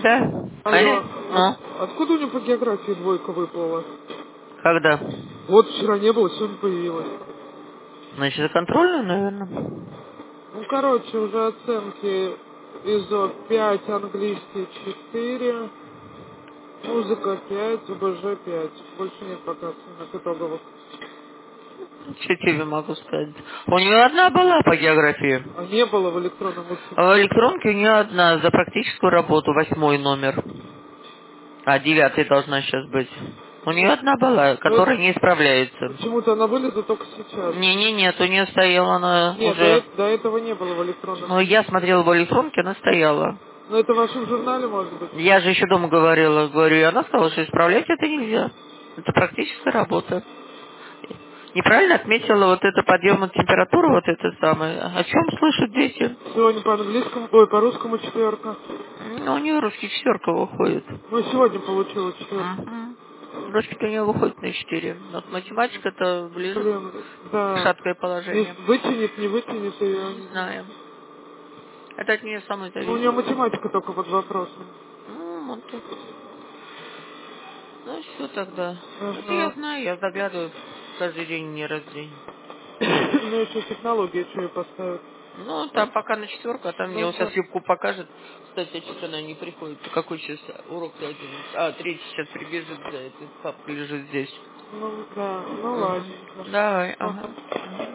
Да. Алло, Ну, откуда у него по географии двойка выплыла? когда? Вот вчера не было, сегодня появилась. Значит, за контрольную, наверное. Ну, короче, уже оценки ИЗО 5, английский 4, музыка 5, ОБЖ 5. Больше нет пока оценок итоговых. Что тебе могу сказать? У нее одна была по географии. А не было в электронном А в учебнике. электронке у нее одна за практическую работу, 8 номер. А 9 должна сейчас быть. У нее одна была, Но это которая не исправляется. почему-то она вылезла только сейчас. Нет, у нее стояла она Нет, уже... до этого не было в электронном Ну, я учебнике. смотрела в электронке, она стояла. Но это в вашем журнале, может быть? Я же еще дома говорила, говорю, и она сказала, что исправлять это нельзя. Это практическая работа. Неправильно отметила вот это подъем температуры, вот это самое. О чем слышат дети? Сегодня по английскому, ой, по русскому четверка. Ну, у нее русский четверка выходит. Ну, сегодня получила четверку. Мгм. Русский у нее выходит на 4. Но математика это ближе Блин, в да. шаткое Не положение. вытянет, не вытянет ее. Не знаю. Это от нее самой Ну, у нее зависит. математика только под вопросом. Вот так. Ну, все тогда. Это я Ага. знаю, я заглядываю каждый день, не раз в день. Ну, еще технологии что и поставят. Ну, там пока на четверку, а там мне Ну, вот сейчас да. Любку покажет. Кстати, а что-то она не приходит. Какой сейчас урок-то 11? А, третий сейчас прибежит за это. Папка лежит здесь. Ну, да. Ну, Угу. ладненько. Давай, ага. Ага. Мгм.